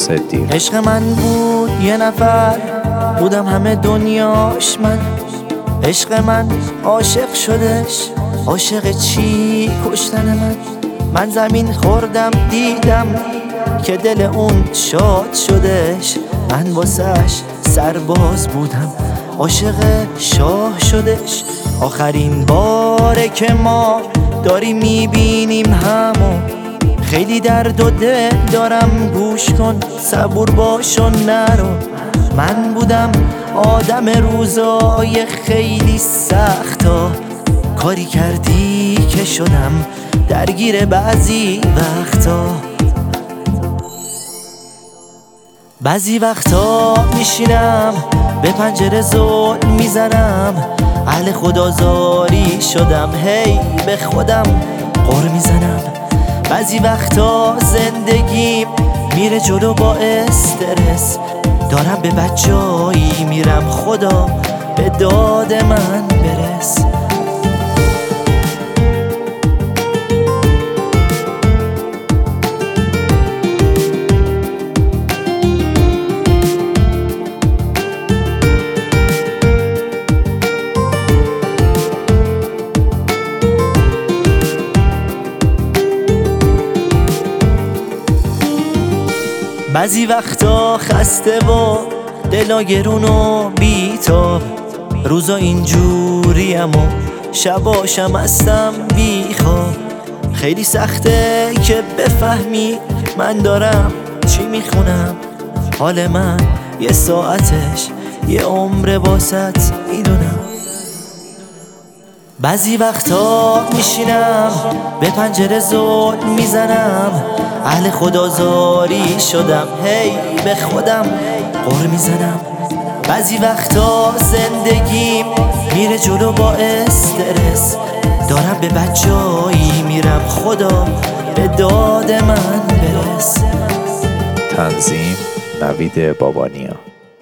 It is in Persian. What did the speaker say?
صدیق. عشق من بود یه نفر، بودم همه دنیاش من. عشق من عاشق شدش، عاشق چی کشتن من زمین خوردم دیدم که دل اون شاد شدش. من واسش سرباز بودم، عاشق شاه شدش. آخرین باره که ما داریم میبینیم همو، خیلی درد و دل دارم، گوش کن صبور باش و نرو. من بودم آدم روزای خیلی سختا، کاری کردی که شدم درگیر بعضی وقتا. بعضی وقتا میشینم به پنجره زل میزنم، اهل خدازاری شدم، هی به خودم غر میزنم. بعضی وقتا زندگیم میره جلو با استرس، دارم به بجایی میرم، خدا به داد من برس. بعضی وقتا خسته و دلا گرون و بیتاب، روزا اینجوریم و شباشم هستم بیخواب. خیلی سخته که بفهمی من دارم چی میخونم، حال من یه ساعتش یه عمر واسط میدونم. بعضی وقتا میشینم به پنجره زل میزنم، اهل خدازاری شدم، هی به خودم غر میزنم. بعضی وقتا زندگیم میره جلو با استرس، دارم به بجایی میرم، خدا به داد من برس. تنظیم نوید بابانیا.